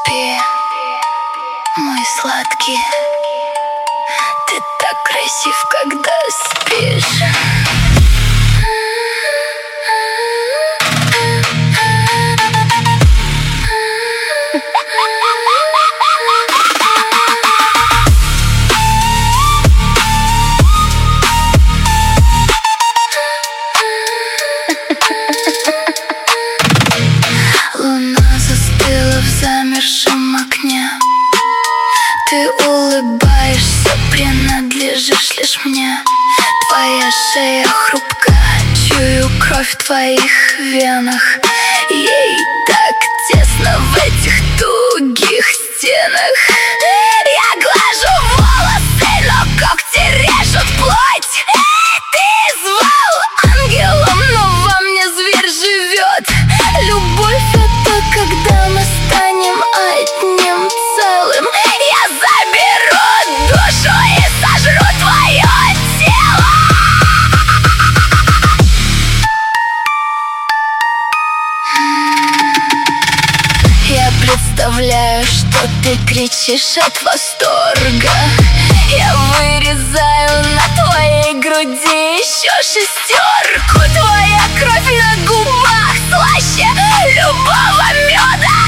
Спи, мой сладкий, ты так красив, когда спишь. Луна застыла в замершем окне. Ты улыбаешься, принадлежишь лишь мне. Твоя шея хрупкая, чую кровь в твоих венах. Ей так тесно в этих тугих стенах. Я глажу волосы, но когти режут плоть. Ты звал ангелом, но во мне зверь живет. Любовь — это когда мы станем одним целым. Я заберу душу и сожру твое тело. Я представляю, что ты кричишь от восторга. Я вырезаю на твоей груди еще шестерку. Твоя кровь на губах слаще любого меда.